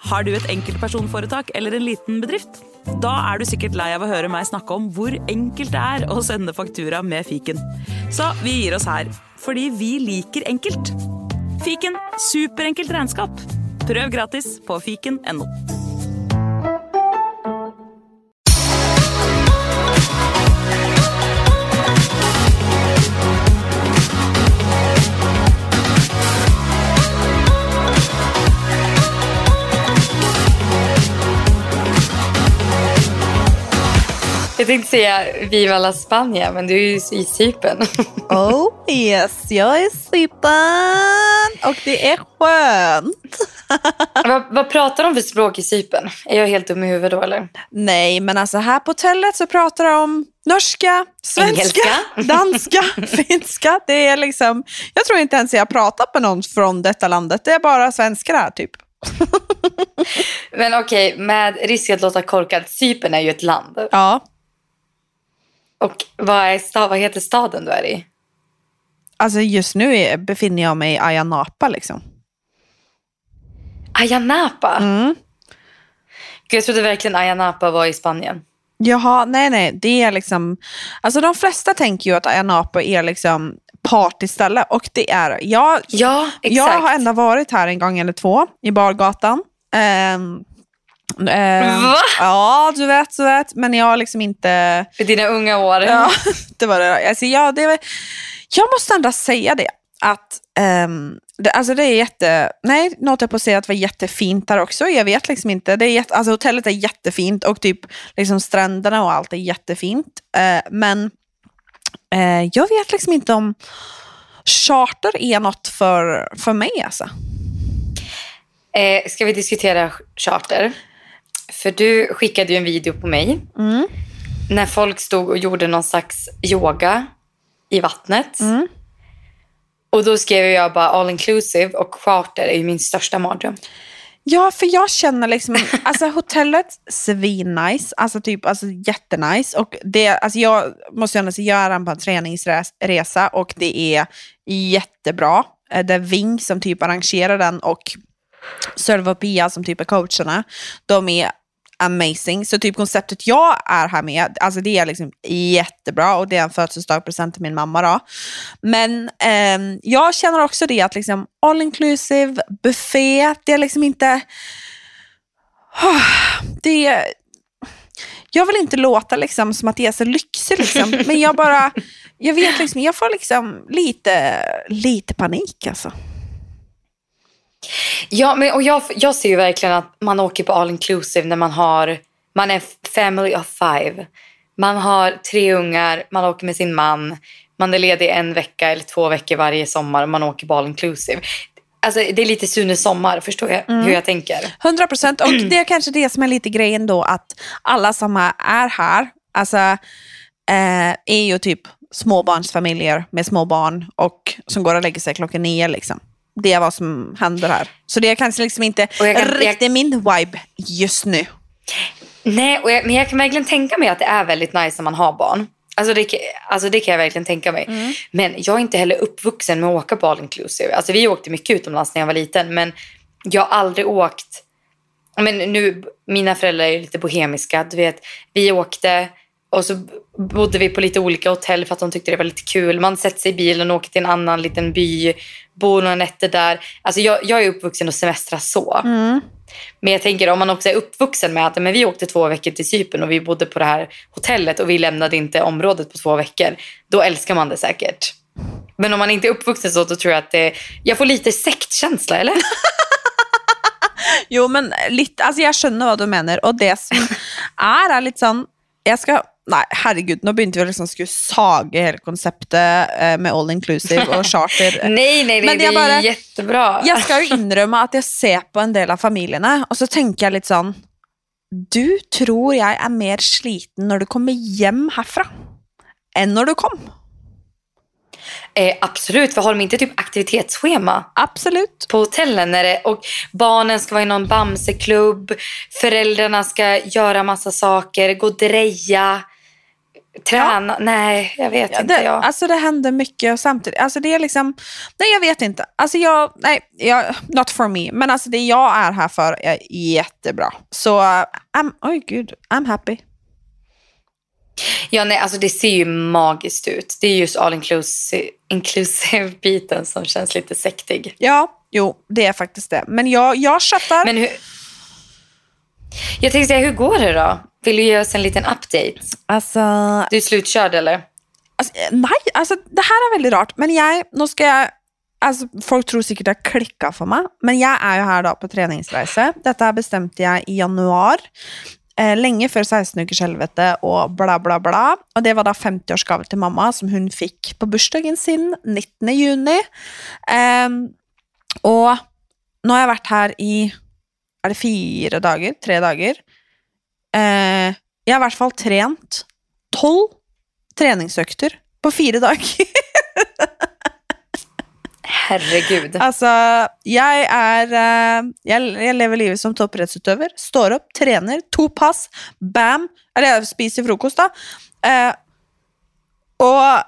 Har du ett enkeltpersonforetak eller en liten bedrift? Da du sikkert lei av å høre meg snakke om hvor enkelt det å sende faktura med Fiken. Så vi gir oss her, fordi vi liker enkelt. Fiken, superenkelt regnskap. Prøv gratis på fiken.no. Jag tänkte säga Viva la Spania, men du är ju i Cypern. Oh yes, jag är i Cypern och det är skönt. Vad pratar de för språk i Cypern? Är jag helt dum i huvudet då eller? Nej, men alltså här på hotellet så pratar de norska, svenska, engelska, danska, finska. Det är liksom, jag tror inte ens jag har pratat med någon från detta landet. Det är bara svenskar här typ. Men okej, med risk att låta korkad, Cypern är ju ett land. Ja. Och vad heter staden du är i? Alltså just nu befinner jag mig i Ayia Napa liksom. Ayia Napa? Mm. Gud, jag trodde verkligen Ayia Napa var i Spanien. Jaha, nej, det är liksom, alltså de flesta tänker ju att Ayia Napa är liksom partyställe och det är, ja, exakt. Jag har ändå varit här en gång eller två i Bargatan. Va? Ja, du vet, men jag har liksom inte... För dina unga år. Ja, det var det. Alltså, jag måste ändå säga det, att det är något jag på att säga att det var jättefint där också. Jag vet liksom inte, alltså hotellet är jättefint och typ liksom stränderna och allt är jättefint. Men jag vet liksom inte om charter är något för mig alltså. Ska vi diskutera charter? För du skickade ju en video på mig. När folk stod och gjorde någon slags yoga i vattnet. Och då skrev jag bara all inclusive och charter är ju min största mardröm. Ja, för jag känner liksom, alltså hotellet svinnice, alltså jättenice och det, alltså jag måste ändå säga, jag är på en träningsresa och det är jättebra. Det är Ving som typ arrangerar den och Sölva och Pia som typ är coacherna, de är amazing. Så typ konceptet jag är här med, alltså det är liksom jättebra och det är en födelsedagspresent till min mamma då. Men jag känner också det att liksom all inclusive, buffé, det är liksom inte jag vill inte låta liksom som att det är så lyxigt liksom, men jag vet liksom, jag får liksom lite panik alltså. Ja, men och jag ser ju verkligen att man åker på all inclusive när man är family of 5. Man har 3 ungar, man åker med sin man. Man är ledig 1 vecka eller 2 veckor varje sommar och man åker på all inclusive. Alltså det är lite Sune sommar, förstår jag hur jag tänker. 100%, och det är kanske det som är lite grejen då, att alla som är här, alltså är ju typ småbarnsfamiljer med små barn och som går och lägger sig 9:00 liksom. Det är vad som händer här. Så det är kanske liksom inte riktigt min vibe just nu. Nej, men jag kan verkligen tänka mig att det är väldigt nice när man har barn. Alltså det kan jag verkligen tänka mig. Men jag är inte heller uppvuxen med att åka på all inclusive. Alltså vi åkte mycket utomlands när jag var liten. Men jag har aldrig åkt... Men nu, mina föräldrar är lite bohemiska. Du vet, vi åkte och så bodde vi på lite olika hotell för att de tyckte det var lite kul. Man sätter sig i bilen och åker till en annan liten by. Bor några nätter där. Alltså jag är uppvuxen och semestrar så. Men jag tänker om man också är uppvuxen med att men vi åkte 2 veckor till Cypern och vi bodde på det här hotellet och vi lämnade inte området på 2 veckor. Då älskar man det säkert. Men om man inte är uppvuxen så, då tror jag att jag får lite sektkänsla, eller? Jo, men lite, alltså jag skönner vad du menar. Och det som är lite sån, nej, herregud, nu begynte vi liksom skulle saga hela konceptet med all inclusive och charter. nej, men det är jättebra. Jag ska ju inrömma att jag ser på en del av familjerna och så tänker jag lite sån, du tror jag är mer sliten när du kommer hem härifrån än när du kom. Absolut, för har de inte typ aktivitetsschema? Absolut. På hotellen och barnen ska vara i någon bamseklubb, föräldrarna ska göra massa saker, gå och dreja. Träna? Nej, jag vet inte. Alltså det händer mycket och samtidigt. Alltså det är liksom, nej jag vet inte. Alltså not for me. Men alltså det jag är här för är jättebra. Så I'm happy. Ja, nej, alltså det ser ju magiskt ut. Det är just all inclusive biten som känns lite sektig. Ja, jo, det är faktiskt det. Men jag köttar. Men jag tänkte säga, hur går det då? Vill du ge oss en liten update? Alltså, du är slutkörd eller? Nej, alltså det här är väldigt rart. Men folk tror säkert att jag klickar för mig. Men jag är ju här då på träningsresa. Detta bestämde jag i januari. Länge för 16 ukers helvete och bla bla bla. Och det var då 50-årsgave till mamma som hon fick på bursdagen sin 19 juni. Och nu har jag varit här i 3 dagar. Jag har i hvert fall trent 12 träningsøkter på 4 dagar. Herregud. Alltså, jag lever livet som toppidrettsutøver. Står upp, tränar, 2 pass, bam. Eller jag spiser frokost då. Och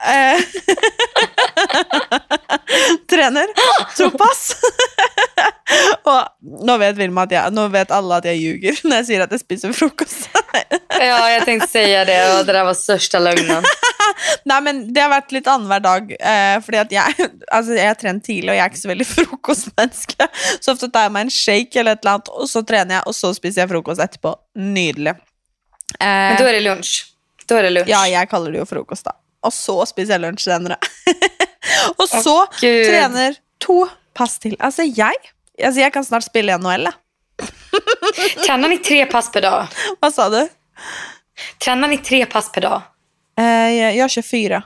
tränar 2 pass. Och nu vet alla att jag ljuger när jag säger att jag spiser frukost. Ja, jag tänkte säga det och det där var största lögnen. Nej, men det har varit lite annan dag för att jag har tränat till och jag är inte så väldigt frukostmänniska. Så ofta tar jag mig en shake eller ett land och så tränar jag och så spiser jag frukost efterpå. Nydelig. Men då är det lunch. Ja, jag kallar det ju frukost då. Och så spiser jag lunch senare. Och så tränar 2 pass till. Alltså jag kan snart spela i NHL. Tränar ni 3 pass per dag? Vad sa du? Tränar ni 3 pass per dag? Jag kör 4.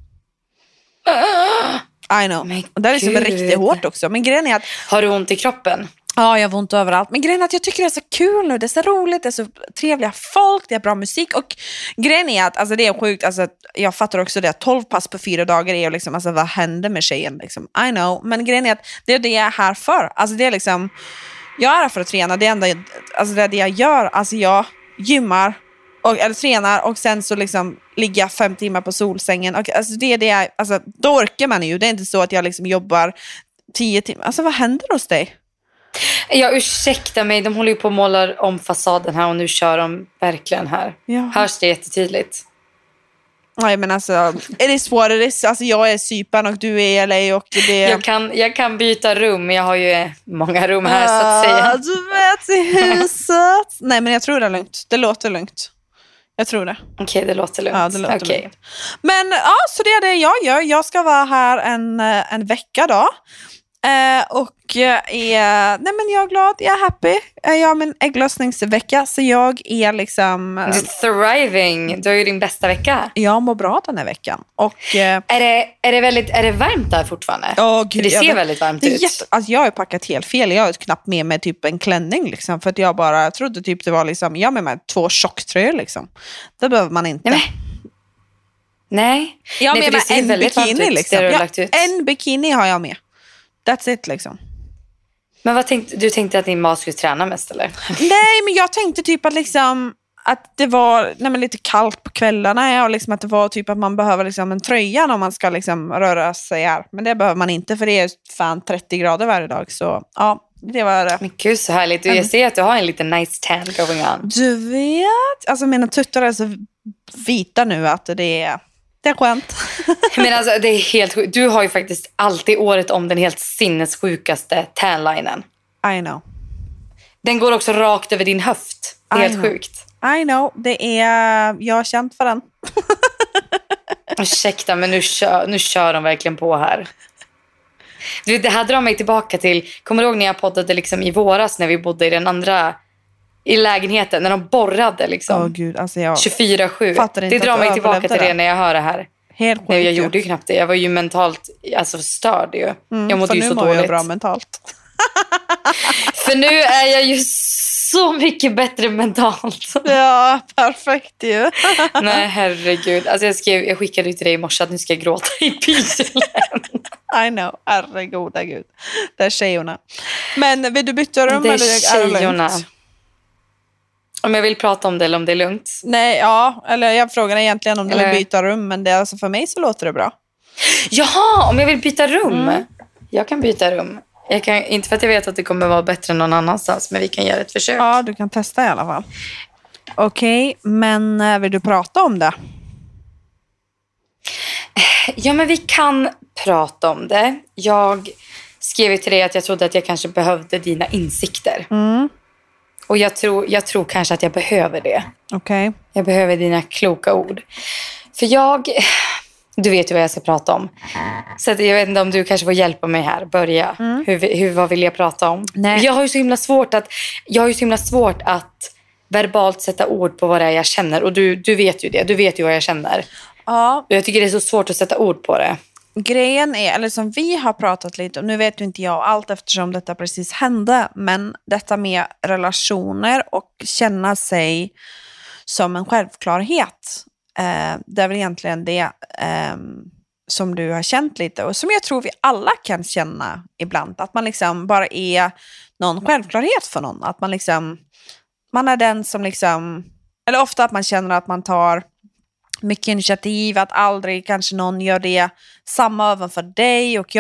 I know. Och det är liksom riktigt hårt också. Men grejen är att... Har du ont i kroppen? Ja, jag har ont överallt. Men grejen är att jag tycker det är så kul nu. Det är så roligt, det är så trevliga folk, det är bra musik. Och grejen är att alltså, det är sjukt. Alltså, jag fattar också det. 12 pass på 4 dagar är liksom, alltså, vad händer med tjejen? Liksom? I know. Men grejen är att det är det jag är här för. Alltså, det är liksom, jag är här för att träna. Det är enda, alltså, det är det jag gör. Alltså, jag gymmar eller tränar och sen så liksom ligger jag 5 timmar på solsängen. Och, alltså, det är det jag, alltså, då orkar man ju. Det är inte så att jag liksom jobbar 10 timmar. Alltså, vad händer hos dig? Jag ursäkta mig, de håller ju på att måla om fasaden här och nu kör de verkligen här. Ja. Hörs det jättetydligt? Nej, men alltså, it is what it is. Alltså, jag är Cypern och du är LA och det... Jag kan byta rum, jag har ju många rum här så att säga. Du vet, i huset. Nej, men jag tror det är lugnt. Det låter lugnt. Jag tror det. Okej, det låter lugnt. Ja, det låter lugnt. Men ja, så det är det jag gör. Jag ska vara här en vecka då. Och nej, men jag är glad, jag är happy. Jag har min ägglossningsvecka så jag är liksom... Du är thriving, du har ju din bästa vecka. Jag mår bra den här veckan. Och, är det varmt där fortfarande? Gud, det ser väldigt varmt ut. Alltså, jag har packat helt fel. Jag har knappt med mig typ en klänning liksom, för att jag trodde typ det var liksom, jag har med mig 2 tjocktröjor liksom. Det behöver man inte. Nej. Jag har med mig en bikini liksom. En bikini har jag med. That's it liksom. Men du tänkte att din mat skulle träna mest eller? Nej, men jag tänkte typ att liksom att det var lite kallt på kvällarna och liksom att det var typ att man behöver liksom en tröja när man ska liksom röra sig här. Men det behöver man inte för det är fan 30 grader varje dag. Så ja, det var det. Men gud så härligt. Jag ser att du har en liten nice tan going on. Du vet, alltså mina tuttar är så vita nu att det är skönt. Men alltså det är helt sjukt. Du har ju faktiskt alltid året om den helt sinnessjukaste tanlinen. I know. Den går också rakt över din höft. Det är helt sjukt. I know. Jag har känt för den. Ursäkta, men nu kör de verkligen på här. Du vet, det här drar mig tillbaka till, kommer du ihåg när jag poddade liksom i våras när vi bodde i den andra i lägenheten, när de borrade liksom. Gud, alltså 24/7. Det drar mig tillbaka till det när jag hör det här. Helt sjukt. Jag gjorde ju knappt det. Jag var ju mentalt störd ju. Jag mådde ju så dåligt. Jag bra mentalt. För nu är jag ju så mycket bättre mentalt. Ja, perfekt ju. Nej, herregud. Alltså jag skickade ut till dig i morse att nu ska jag gråta i bilen. I know, herregud. Det är tjejerna. Men vill du byta rum? Det är tjejerna. Om jag vill prata om det eller om det är lugnt. Nej, eller jag frågar egentligen om du vill byta rum, men det, alltså för mig så låter det bra. Jaha, om jag vill byta rum. Jag kan byta rum. Jag kan, inte för att jag vet att det kommer vara bättre än någon annanstans, men vi kan göra ett försök. Ja, du kan testa i alla fall. Okej, men vill du prata om det? Ja, men vi kan prata om det. Jag skrev till dig att jag trodde att jag kanske behövde dina insikter. Och jag tror kanske att jag behöver det. Okej. Jag behöver dina kloka ord. För du vet ju vad jag ska prata om. Så att jag vet inte om du kanske får hjälpa mig här. Börja. Vad vill jag prata om? Nej. Jag har ju så himla svårt att verbalt sätta ord på vad det är jag känner. Och du vet ju det. Du vet ju vad jag känner. Ja. Jag tycker det är så svårt att sätta ord på det. Grejen är, eller som vi har pratat lite om, nu vet ju inte jag allt eftersom detta precis hände, men detta med relationer och känna sig som en självklarhet. Det är väl egentligen det som du har känt lite och som jag tror vi alla kan känna ibland. Att man liksom bara är någon självklarhet för någon. Att man är den som liksom, eller ofta att man känner att man tar mycket initiativ, att aldrig kanske någon gör det samma även för dig. Och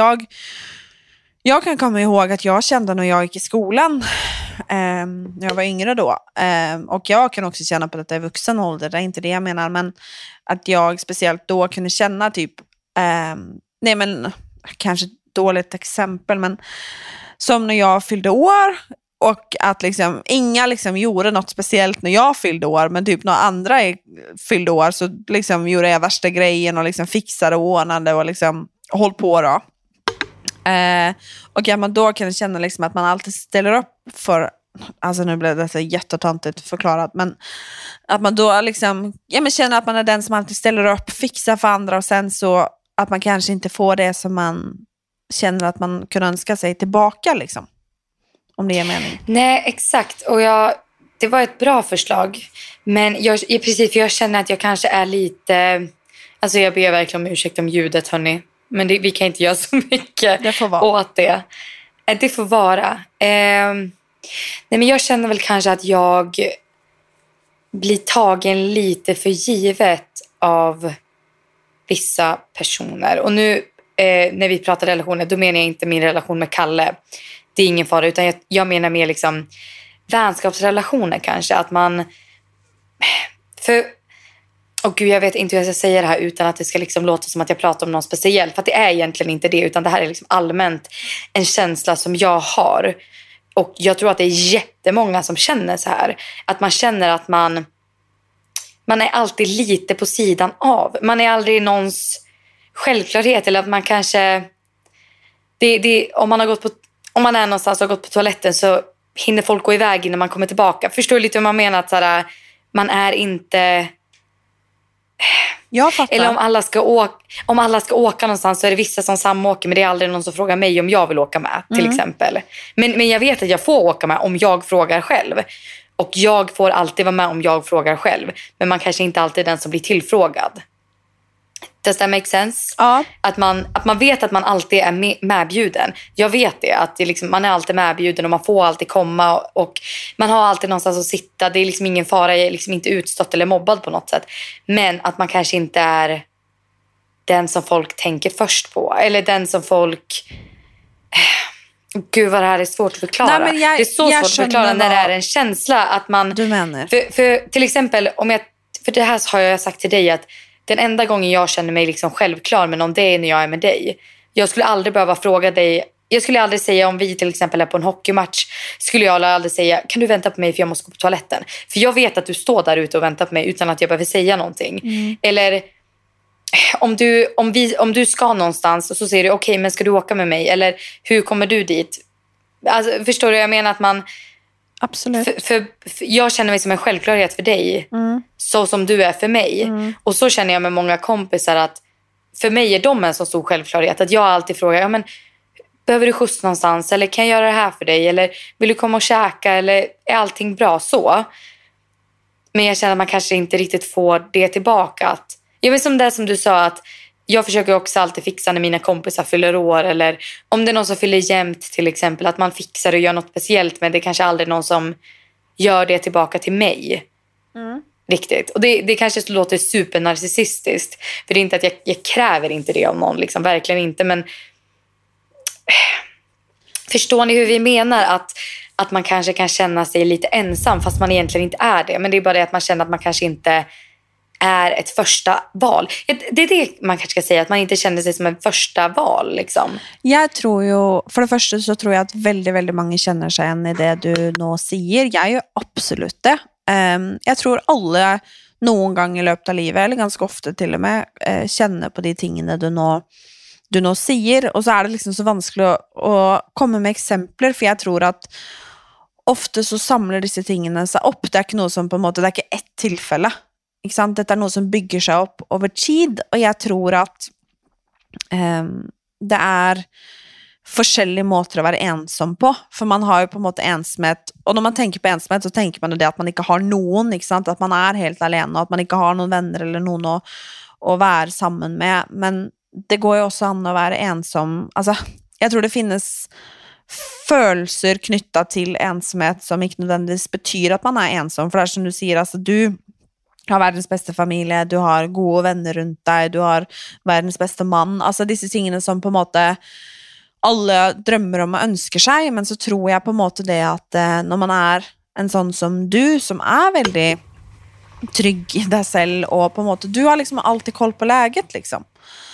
jag kan komma ihåg att jag kände när jag gick i skolan när jag var yngre då, och jag kan också känna på detta i vuxen ålder, det är inte det jag menar, men att jag speciellt då kunde känna typ nej men kanske dåligt exempel, men som när jag fyllde år. Och att liksom, inga liksom gjorde något speciellt när jag fyllde år. Men typ några andra fyllde år så liksom gjorde jag värsta grejen och liksom fixade och ordnade och liksom håll på då. Och att man då kan känna liksom att man alltid ställer upp för, alltså nu blev det jättetöntigt förklarat, men att man då liksom, känner att man är den som alltid ställer upp, fixar för andra och sen så att man kanske inte får det som man känner att man kunde önska sig tillbaka liksom. Om det är mening. Nej, exakt. Och det var ett bra förslag. Men precis, för jag känner att jag kanske är lite... Alltså jag ber verkligen om ursäkt om ljudet, hörni. Men vi kan inte göra så mycket det får vara. Åt det. Det får vara. Nej, men jag känner väl kanske att jag blir tagen lite för givet av vissa personer. Och nu när vi pratar relationer, då menar jag inte min relation med Kalle. Det är ingen fara, utan jag menar mer liksom vänskapsrelationer kanske. Att man... Gud, jag vet inte hur jag ska säga det här utan att det ska liksom låta som att jag pratar om någon speciell. För att det är egentligen inte det, utan det här är liksom allmänt en känsla som jag har. Och jag tror att det är jättemånga som känner så här. Att man känner att man är alltid lite på sidan av. Man är aldrig någons självklarhet. Eller att man kanske... Om man är någonstans och har gått på toaletten så hinner folk gå iväg innan man kommer tillbaka. Förstår du lite hur man menar? Att såhär, man är inte... Jag fattar. Eller om alla ska åka någonstans så är det vissa som samåker, men det är aldrig någon som frågar mig om jag vill åka med, till exempel. Men jag vet att jag får åka med om jag frågar själv. Och jag får alltid vara med om jag frågar själv. Men man kanske inte alltid är den som blir tillfrågad. Does that make sense? Ja. Att man vet att man alltid är medbjuden. Jag vet det, att det liksom, man är alltid medbjuden och man får alltid komma och man har alltid någonstans att sitta. Det är liksom ingen fara, jag är liksom inte utstött eller mobbad på något sätt. Men att man kanske inte är den som folk tänker först på. Eller den som folk... Gud, vad det här är svårt att förklara. Nej, det är så svårt att förklara när det är en känsla att man... Du menar. För till exempel, för det här har jag sagt till dig att den enda gången jag känner mig liksom självklar med någon, det är när jag är med dig. Jag skulle aldrig behöva fråga dig. Jag skulle aldrig säga, om vi till exempel är på en hockeymatch, skulle jag aldrig säga, kan du vänta på mig för jag måste gå på toaletten? För jag vet att du står där ute och väntar på mig utan att jag behöver säga någonting. Eller om du ska någonstans och så säger du, okej, men ska du åka med mig? Eller hur kommer du dit? Alltså, förstår du? Jag menar att man... Absolut. För jag känner mig som en självklarhet för dig. Så som du är för mig. Och så känner jag med många kompisar att för mig är de en så stor självklarhet. Att jag alltid frågar, ja, men, behöver du skjuts någonstans? Eller kan jag göra det här för dig? Eller vill du komma och käka? Eller är allting bra så? Men jag känner att man kanske inte riktigt får det tillbaka. Att, jag vet som det som du sa, att jag försöker också alltid fixa när mina kompisar fyller år. Eller om det är någon som fyller jämnt till exempel. Att man fixar och gör något speciellt. Men det är kanske aldrig någon som gör det tillbaka till mig. Riktigt. Och det kanske låter supernarcissistiskt. För det är inte att jag kräver inte det av någon. Liksom, verkligen inte. Men förstår ni hur vi menar? Att man kanske kan känna sig lite ensam fast man egentligen inte är det. Men det är bara det att man känner att man kanske inte är ett första val. Det är det man kanske ska säga. Att man inte känner sig som en första val. Liksom. Jag tror ju, för det första så tror jag att väldigt, väldigt många känner sig igen i det du nå säger. Jag är ju absolut det. Jag tror alla någon gång i løpet av livet, eller ganska ofta till och med, känner på de tingene du nå säger. Och så är det liksom så vanskligt att komma med exempel, för jag tror att ofta så samlar disse tingene sig upp. Det är inte något som på en måte, det är inte ett tillfälle. Ikke sant? Dette er noe som bygger sig upp over tid, og jeg tror at det er forskjellige måter å være ensom på, for man har jo på en måte ensomhet, og når man tenker på ensomhet så tenker man jo det at man ikke har noen, ikke sant? At man er helt alene, og at man ikke har noen venner eller noen å være sammen med, men det går jo også an å være ensom, altså, jeg tror det finnes følelser knyttet til ensomhet som ikke nødvendigvis betyr at man er ensom, for det er som du sier, altså du har världens bästa familj, du har gode vänner runt dig, du har världens bästa man, alltså disse tingene som på en måte alle drømmer om og ønsker sig, men så tror jeg på en måte det at når man er en sånn som du, som er veldig trygg i deg selv, og på en måte, du har liksom alltid koll på läget liksom.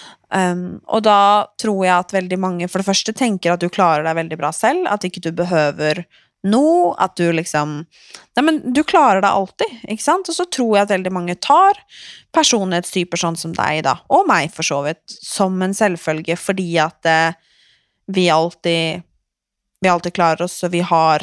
Og da tror jeg at veldig mange for det første tenker at du klarer deg veldig bra selv, at ikke du behøver nå, at du liksom nej, men du klarar det alltid, ikke sant? Og så tror jeg at veldig mange tar personlighetstyper sånn som deg da, og meg for så vidt, som en selvfølge, fordi at vi alltid klarer oss, og vi har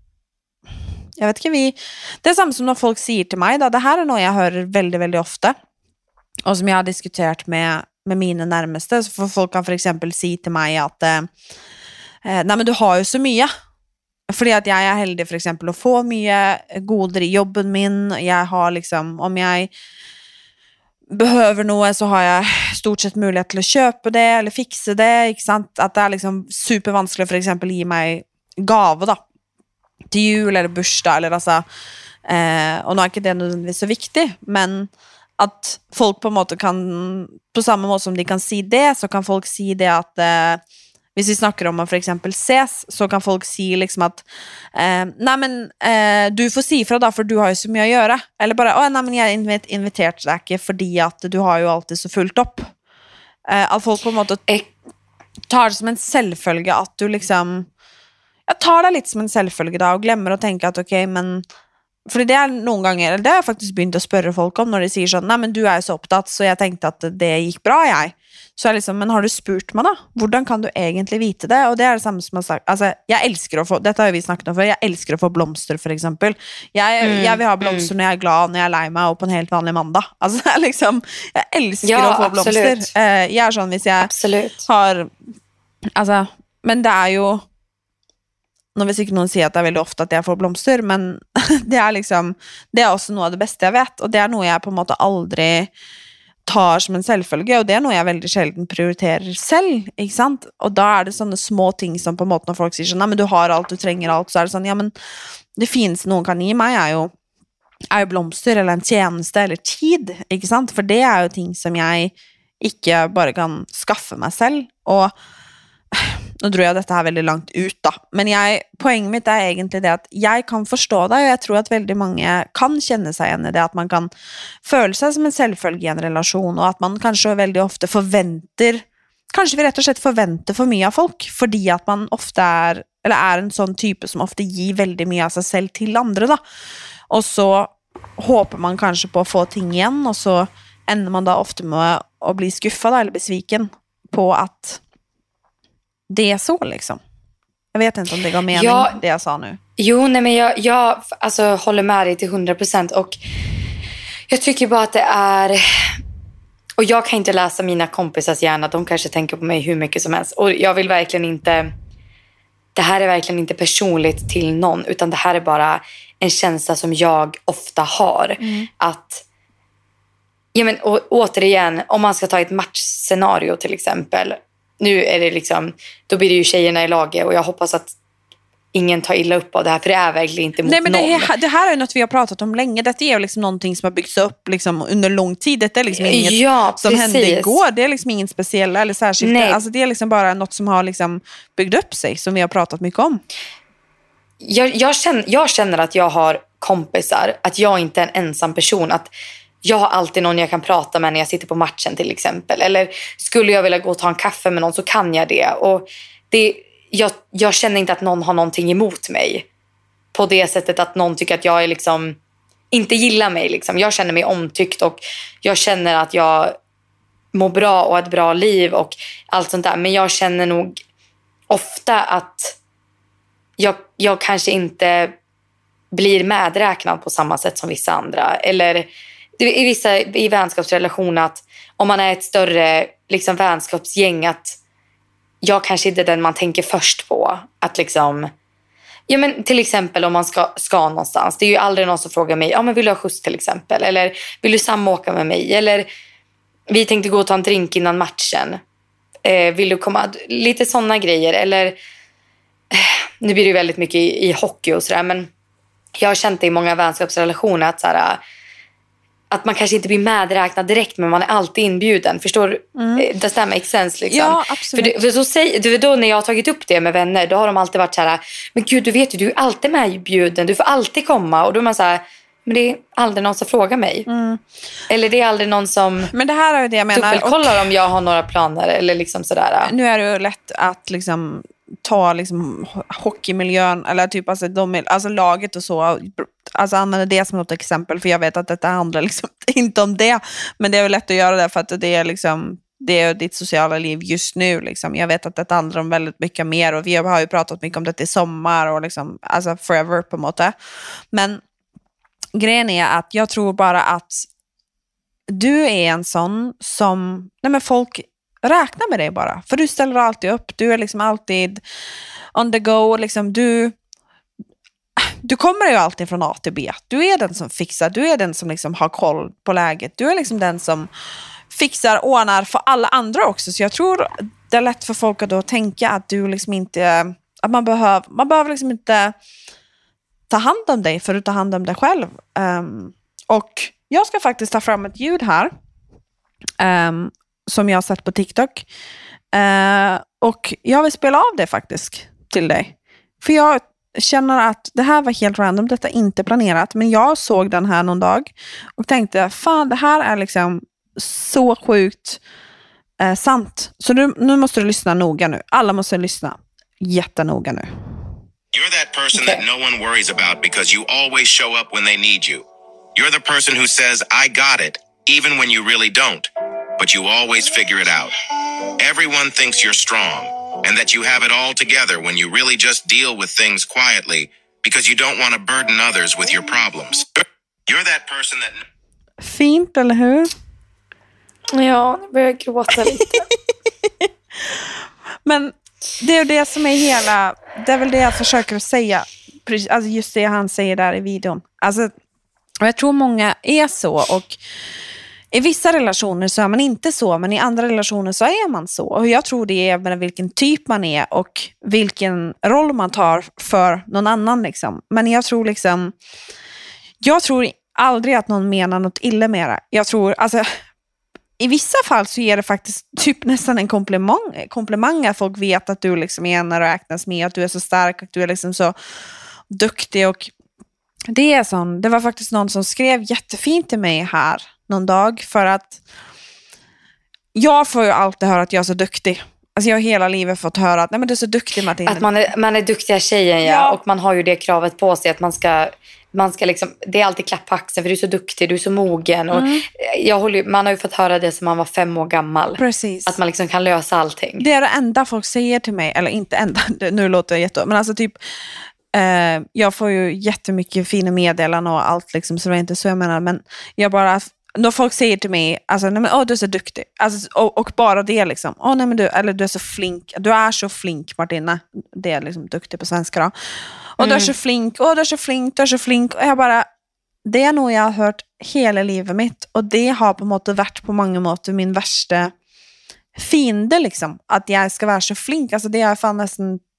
jeg vet ikke, det er samme som når folk sier til meg da, det her er noe jeg hører veldig, veldig ofte, og som jeg har diskutert med mine nærmeste, for folk kan for eksempel si til meg at nei, men du har jo så mye, fordi at jeg er heldig for eksempel å få mye goder i jobben min, jeg har liksom, om jeg behøver noe, så har jeg stort sett mulighet til å kjøpe det, eller fikse det, ikke sant? At det er liksom supervanskelig for eksempel gi meg gave da, til jul eller bursdag, eller altså, og nå er ikke det nødvendigvis så viktig, men at folk på en måte kan, på samme måte som de kan si det, så kan folk si det at hvis vi snakker om å for eksempel ses, så kan folk si liksom at nei, men du får si fra da, for du har jo så mye å gjøre. Eller bare, nei, men jeg inviterte deg ikke fordi at du har jo alltid så fullt opp. At folk på en måte tar det som en selvfølge at du liksom, jeg tar det litt som en selvfølge da, og glemmer å tenke at ok, men fordi det er noen ganger, eller det har jeg faktisk begynt å spørre folk om, når de sier sånn, nei, men du er jo så opptatt, så jeg tenkte at det gikk bra, jeg. Så er liksom, men har du spurt meg da? Hvordan kan du egentlig vite det? Og det er det samme som jeg har sagt. Altså, jeg elsker å få, dette har vi snakket om før, jeg elsker å få blomster for eksempel. Jeg vil ha blomster når jeg er glad, når jeg er lei meg, og på en helt vanlig mandag. Altså, liksom, jeg elsker å få blomster. Jeg er sånn, hvis jeg har, altså, men det er jo, nå vil ikke noen si at det er veldig ofte at jeg får blomster, men det er liksom, det er også noe av det beste jeg vet, og det er noe jeg på en måte aldri tar som en selvfølge, og det er noe jeg veldig sjelden prioriterer selv, ikke sant? Og da er det sånne små ting som på en måte når folk sier sånn, nei, men du har alt, du trenger alt, så er det sånn, ja, men det fineste noen kan gi meg er jo blomster, eller en tjeneste, eller tid, ikke sant? For det er jo ting som jeg ikke bare kan skaffe meg selv, og nå tror jeg dette her veldig langt ut da, men poenget mitt er egentlig det at jeg kan forstå deg, og jeg tror at veldig mange kan kjenne seg igjen i det, at man kan føle seg som en selvfølge i en relasjon, og at man kanskje veldig ofte forventer, kanskje vi rett og slett forventer for mye av folk, fordi at man ofte eller er en sånn type som ofte gir veldig mye av seg selv til andre da, og så håper man kanskje på å få ting igjen, og så ender man da ofte med å bli skuffet da, eller besviken på at det är så liksom. Jag vet inte om det gav mening det jag sa nu. Jo, nej, men jag alltså, håller med dig till 100%, och jag tycker bara att det är, och jag kan inte läsa mina kompisars hjärna, de kanske tänker på mig hur mycket som helst, och jag vill verkligen inte, det här är verkligen inte personligt till någon, utan det här är bara en känsla som jag ofta har, att ja, men återigen, om man ska ta ett matchscenario till exempel, nu är det liksom, då blir det ju tjejerna i laget, och jag hoppas att ingen tar illa upp av det här, för det är verkligen inte mot Nej, men någon. det här är något vi har pratat om länge. Det är liksom någonting som har byggts upp liksom under lång tid. Det är liksom inget som hände igår. Det är liksom ingen speciell eller särskilt. Nej. Alltså det är liksom bara något som har liksom byggt upp sig, som vi har pratat mycket om. Jag känner att jag har kompisar, att jag inte är en ensam person, att jag har alltid någon jag kan prata med när jag sitter på matchen till exempel, eller skulle jag vilja gå och ta en kaffe med någon så kan jag det, och jag känner inte att någon har någonting emot mig på det sättet att någon tycker att jag är liksom, inte gillar mig liksom. Jag känner mig omtyckt och jag känner att jag mår bra och har ett bra liv och allt sånt där, men jag känner nog ofta att jag kanske inte blir medräknad på samma sätt som vissa andra. Eller i vänskapsrelationer, att om man är ett större liksom, vänskapsgäng, att jag kanske inte är den man tänker först på. Att liksom, ja, men till exempel om man ska någonstans. Det är ju aldrig någon som frågar mig, men vill du ha skjuts till exempel? Eller vill du samåka med mig? Eller vi tänkte gå och ta en drink innan matchen. Vill du komma? Lite sådana grejer. Eller nu blir det ju väldigt mycket i hockey och sådär, men jag har känt det i många vänskapsrelationer att, såhär, att man kanske inte blir medräknad direkt, men man är alltid inbjuden. Förstår du? Does that make sense? Liksom? Ja, absolut. För då när jag har tagit upp det med vänner, då har de alltid varit så här: men gud, du vet ju, du är alltid medbjuden, du får alltid komma. Och då är man så här, men det är aldrig någon som frågar mig. Eller det är aldrig någon som men det här är det jag menar. Dubbelkollar om jag har några planer eller liksom sådär. Nu är det ju lätt att liksom ta liksom hockeymiljön eller typ alltså laget och så, alltså använda det som något exempel, för jag vet att detta handlar liksom inte om det, men det är väl lätt att göra det för att det är liksom, det är ditt sociala liv just nu liksom. Jag vet att det handlar om väldigt mycket mer, och vi har ju pratat mycket om det i sommar och liksom, alltså forever på något sätt. Men grejen är att jag tror bara att du är en sån som, nej men folk räkna med dig bara, för du ställer alltid upp, du är liksom alltid on the go liksom, du kommer ju alltid från A till B, du är den som fixar, du är den som liksom har koll på läget, du är liksom den som fixar, ordnar för alla andra också, så jag tror det är lätt för folk att då tänka att du liksom inte, att man behöver liksom inte ta hand om dig för att ta hand om dig själv. Och jag ska faktiskt ta fram ett ljud här som jag har sett på TikTok. Och jag vill spela av det faktiskt till dig. För jag känner att det här var helt random. Detta är inte planerat. Men jag såg den här någon dag. Och tänkte, fan, det här är liksom så sjukt sant. Så nu måste du lyssna noga nu. Alla måste lyssna jättenoga nu. You're that person that no one worries about because you always show up when they need you. You're the person who says, I got it, even when you really don't. But you always figure it out. Everyone thinks you're strong and that you have it all together when you really just deal with things quietly because you don't want to burden others with your problems. You're that person that... Fint, eller hur? Ja, nu börjar jag gråta lite. Men det är det som är hela... Det är väl det jag försöker säga. Alltså just det han säger där i videon. Alltså, och jag tror många är så, och i vissa relationer så är man inte så, men i andra relationer så är man så. Och jag tror det är med vilken typ man är och vilken roll man tar för någon annan liksom. Men jag tror aldrig att någon menar något illa med det. Jag tror, alltså, i vissa fall så är det faktiskt typ nästan en komplimang att folk vet att du liksom är en och räknas med, att du är så stark och du är liksom så duktig. Och det var faktiskt någon som skrev jättefint till mig här någon dag, för att jag får ju alltid höra att jag är så duktig. Alltså jag har hela livet fått höra att nej, men du är så duktig, Martin. Att man är duktiga tjejen, ja. Och man har ju det kravet på sig att man ska liksom, det är alltid klapp på axeln för du är så duktig, du är så mogen. Och man har ju fått höra det som man var 5 år gammal. Precis. Att man liksom kan lösa allting. Det är det enda folk säger till mig, eller inte enda, nu låter jag men alltså typ jag får ju jättemycket fina meddelanden och allt liksom, så det är inte så jag menar, men jag bara, då folk säger till mig, alltså nej men du är så duktig, alltså, och bara det liksom, nej men du är så flink, du är så flink Martina, det är liksom duktig på svenska då, och du är så flink, du är så flink, och jag bara, det är nog jag har hört hela livet mitt, och det har på något varit på många mått min värsta fiende liksom, att jag ska vara så flink, alltså det är fan nästan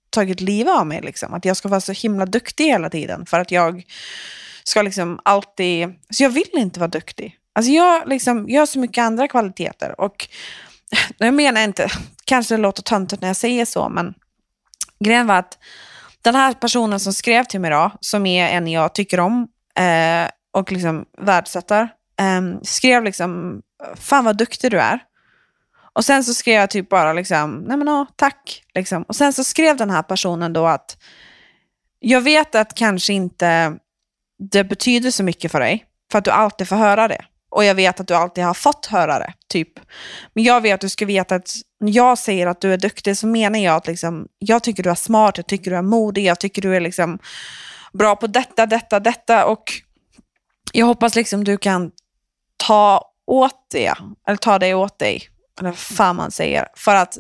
tagit livet av mig liksom. Att jag ska vara så himla duktig hela tiden för att jag ska liksom alltid, så jag vill inte vara duktig. Alltså jag har så mycket andra kvaliteter och jag menar inte, kanske det låter töntigt när jag säger så, men grejen var att den här personen som skrev till mig då, som är en jag tycker om och liksom värdesätter, skrev liksom, fan vad duktig du är. Och sen så skrev jag typ bara liksom, nej men tack. Liksom. Och sen så skrev den här personen då att jag vet att kanske inte det betyder så mycket för dig, för att du alltid får höra det. Och jag vet att du alltid har fått höra det, typ. Men jag vet att du ska veta att när jag säger att du är duktig så menar jag att liksom, jag tycker du är smart, jag tycker du är modig, jag tycker du är liksom bra på detta. Och jag hoppas liksom du kan ta det åt dig. Eller vad fan man säger. För att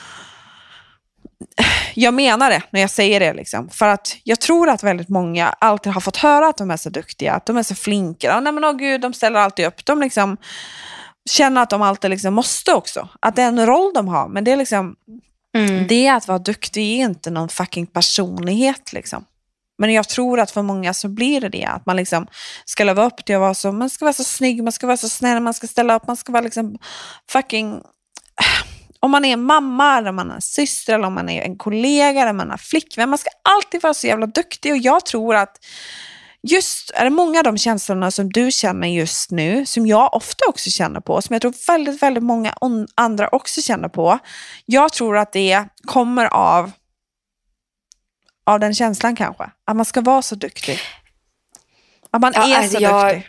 jag menar det när jag säger det liksom. För att jag tror att väldigt många alltid har fått höra att de är så duktiga, att de är så flinka. Nej men gud, de ställer alltid upp. De liksom känner att de alltid liksom måste också. Att det är en roll de har. Men det är liksom det att vara duktig är inte någon fucking personlighet liksom. Men jag tror att för många så blir det att man liksom ska leva upp till att vara så, man ska vara så snygg, man ska vara så snäll, man ska ställa upp, man ska vara liksom fucking, om man är en mamma eller om man är en syster eller om man är en kollega eller om man är flickvän, man ska alltid vara så jävla duktig. Och jag tror att just är det många av de känslorna som du känner just nu, som jag ofta också känner på, som jag tror väldigt, väldigt många andra också känner på. Jag tror att det kommer av den känslan kanske. Att man ska vara så duktig. Att man är så duktig.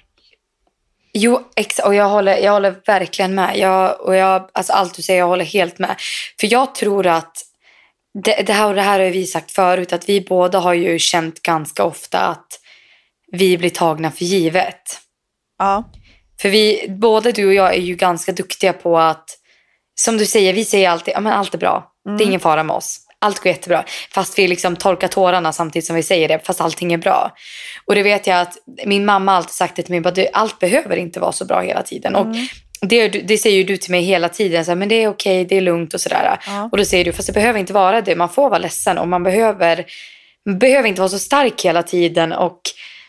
Jo, och jag håller verkligen med. Alltså allt du säger, jag håller helt med. För jag tror att det här har vi sagt förut, att vi båda har ju känt ganska ofta att vi blir tagna för givet. Ja. För både du och jag är ju ganska duktiga på att, som du säger, vi säger alltid, ja men allt är bra. Det är ingen fara med oss. Allt går jättebra. Fast vi liksom torkar tårarna samtidigt som vi säger det. Fast allting är bra. Och det vet jag att min mamma alltid sagt det till mig. Allt behöver inte vara så bra hela tiden. Och det säger ju du till mig hela tiden. Så här, men det är okej, det är lugnt och sådär. Ja. Och då säger du, fast det behöver inte vara det. Man får vara ledsen. Och man behöver inte vara så stark hela tiden. Och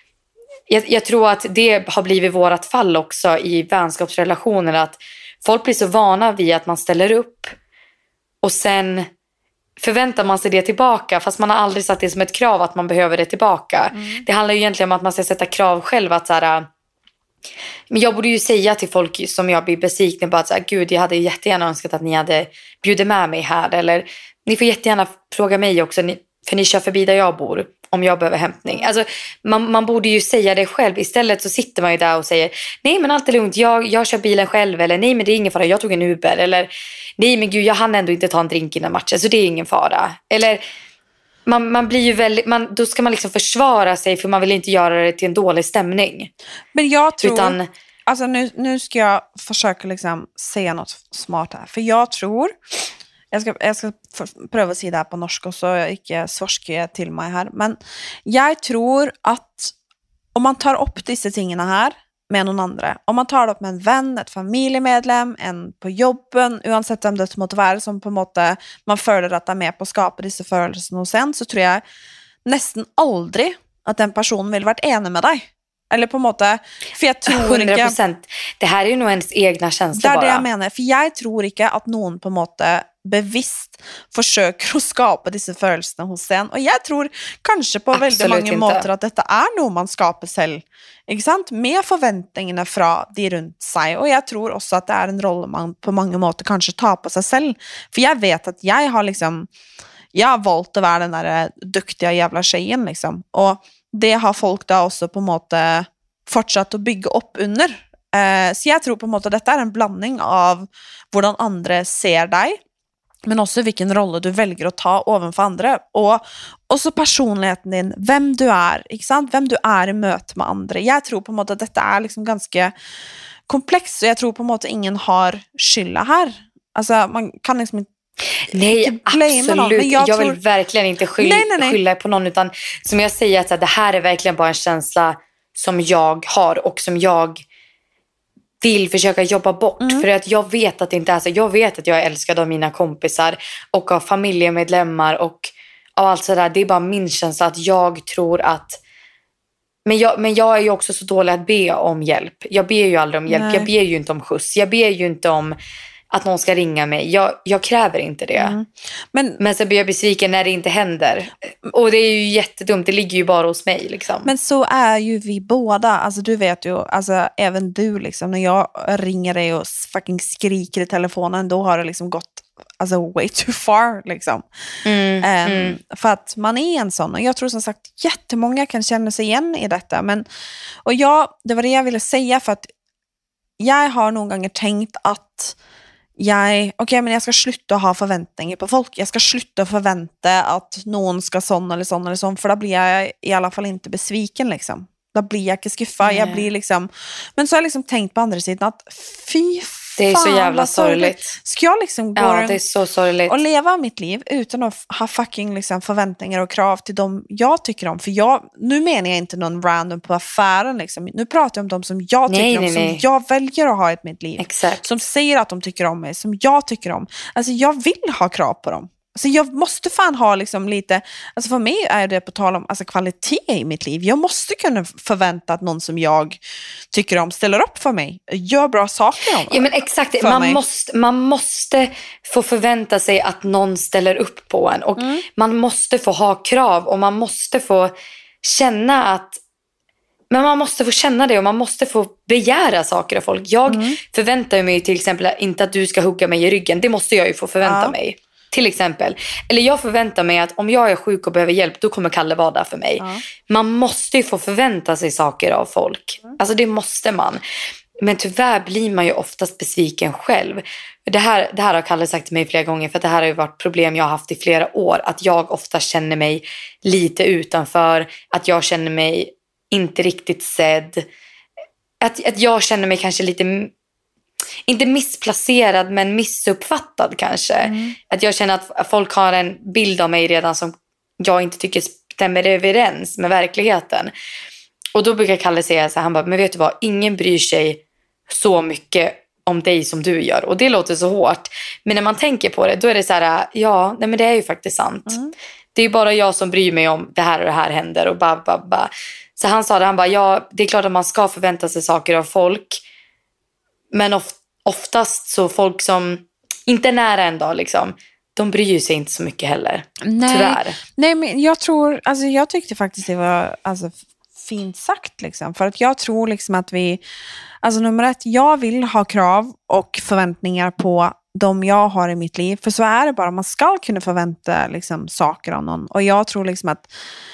jag tror att det har blivit vårat fall också i vänskapsrelationer. Att folk blir så vana vid att man ställer upp. Och sen förväntar man sig det tillbaka, fast man har aldrig satt det som ett krav att man behöver det tillbaka. Det handlar ju egentligen om att man ska sätta krav själv, att så här, men jag borde ju säga till folk som jag blir besviken på att så här, gud, jag hade jättegärna önskat att ni hade bjudit med mig här, eller ni får jättegärna fråga mig också, för ni kör förbi där jag bor om jag behöver hämtning. Alltså, man borde ju säga det själv. Istället så sitter man ju där och säger, nej men allt är lugnt, jag kör bilen själv, eller nej men det är ingen fara, jag tog en Uber, eller nej men gud, jag hann ändå inte ta en drink innan matchen, så det är ingen fara. Eller man blir ju väldigt, då ska man liksom försvara sig, för man vill inte göra det till en dålig stämning. Men jag tror, alltså nu ska jag försöka liksom säga något smart här, för jag tror, jag ska pröva att säga det här på norska så jag inte svorsker till mig här. Men jag tror att om man tar upp dessa tingene här med någon andra, om man tar det upp med en vän, ett familjemedlem, en på jobben, oavsett om det måste vara som på måte man följer att det är med på att skapa dessa følelsene hos en, så tror jag nästan aldrig att den personen vill varit enig med dig. Eller på måte, för jag tror 100%. Det här är ju nog ens egna känslor bara. Det är det jag menar, för jag tror inte att någon på måte bevisst försöker att skapa dessa følelsene hos en. Och jag tror kanske på väldigt många måter att detta är något man skapar själv, inte sant? Med förväntningarna från de runt sig. Och jag tror också att det är en roll man på många måter kanske tar på sig själv. För jag vet att jag har valt att vara den där duktiga jävla tjejen liksom. Och det har folk då också på måte fortsatt att bygga upp under. Så jag tror på måte att detta är en blandning av hur andra ser dig, men också vilken roll du väljer att ta ovanför andra. Och så personligheten din, vem du är, inte sant? Vem du är i möte med andra. Jag tror på måte att detta är liksom ganska komplext, och jag tror på måte ingen har skylda här. Alltså man kan liksom inte. Nej, absolut. Men jag vill verkligen inte skylla på någon, utan som jag säger att det här är verkligen bara en känsla som jag har och som jag vill försöka jobba bort. För att jag vet att det inte är så. Jag vet att jag är älskad av mina kompisar och av familjemedlemmar och och allt sådär. Det är bara min känsla att jag tror att... Men jag är ju också så dålig att be om hjälp. Jag ber ju aldrig om hjälp. Nej. Jag ber ju inte om skjuts. Jag ber ju inte om att någon ska ringa mig. Jag kräver inte det. Men så blir jag besviken när det inte händer. Och det är ju jättedumt. Det ligger ju bara hos mig liksom. Men så är ju vi båda. Alltså du vet ju, alltså även du liksom. När jag ringer dig och fucking skriker i telefonen, då har det liksom gått alltså way too far liksom. För att man är en sån. Och jag tror som sagt jättemånga kan känna sig igen i detta. Och det var det jag ville säga, för att jag har någon gånger tänkt att men jag ska sluta ha förväntningar på folk. Jag ska sluta förvänta att någon ska sån eller sån eller sån, för då blir jag i alla fall inte besviken liksom. Då blir jag inte skuffa. Jag blir liksom... Men så har jag liksom tänkt på andra sidan att fy fan, det är så jävla sorgligt. Ska jag liksom gå det är så sorgligt. Och leva mitt liv utan att ha fucking liksom förväntningar och krav till dem jag tycker om? För nu menar jag inte någon random på affären liksom. Nu pratar jag om dem som jag tycker om, som jag väljer att ha i mitt liv. Exakt. Som säger att de tycker om mig, som jag tycker om. Alltså jag vill ha krav på dem. Alltså jag måste fan ha liksom lite, alltså för mig är det på tal om alltså kvalitet i mitt liv. Jag måste kunna förvänta att någon som jag tycker om ställer upp för mig. Gör bra saker om. Ja men exakt, man måste få förvänta sig att någon ställer upp på en. Och man måste få ha krav och man måste få känna att... Men man måste få känna det och man måste få begära saker av folk. Jag förväntar mig till exempel inte att du ska hugga mig i ryggen. Det måste jag ju få förvänta mig. Till exempel. Eller jag förväntar mig att om jag är sjuk och behöver hjälp, då kommer Kalle vara där för mig. Man måste ju få förvänta sig saker av folk. Alltså det måste man. Men tyvärr blir man ju oftast besviken själv. Det här har Kalle sagt till mig flera gånger, för att det här har ju varit problem jag har haft i flera år. Att jag ofta känner mig lite utanför. Att jag känner mig inte riktigt sedd. Att jag känner mig kanske lite... Inte missplacerad, men missuppfattad kanske. Att jag känner att folk har en bild av mig redan som jag inte tycker stämmer överens med verkligheten. Och då brukar Kalle säga så här, han bara, men vet du vad, ingen bryr sig så mycket om dig som du gör. Och det låter så hårt. Men när man tänker på det, då är det så här, men det är ju faktiskt sant. Det är bara jag som bryr mig om det här och det här händer. Och Så han sa det, han bara, det är klart att man ska förvänta sig saker av folk. Men oftast så folk som inte är nära en dag liksom, de bryr sig inte så mycket heller. Tyvärr. Nej, men jag tyckte faktiskt det var fint sagt liksom. För att jag tror liksom att nummer ett, jag vill ha krav och förväntningar på de jag har i mitt liv. För så är det bara, man ska kunna förvänta liksom saker av någon. Och jag tror liksom att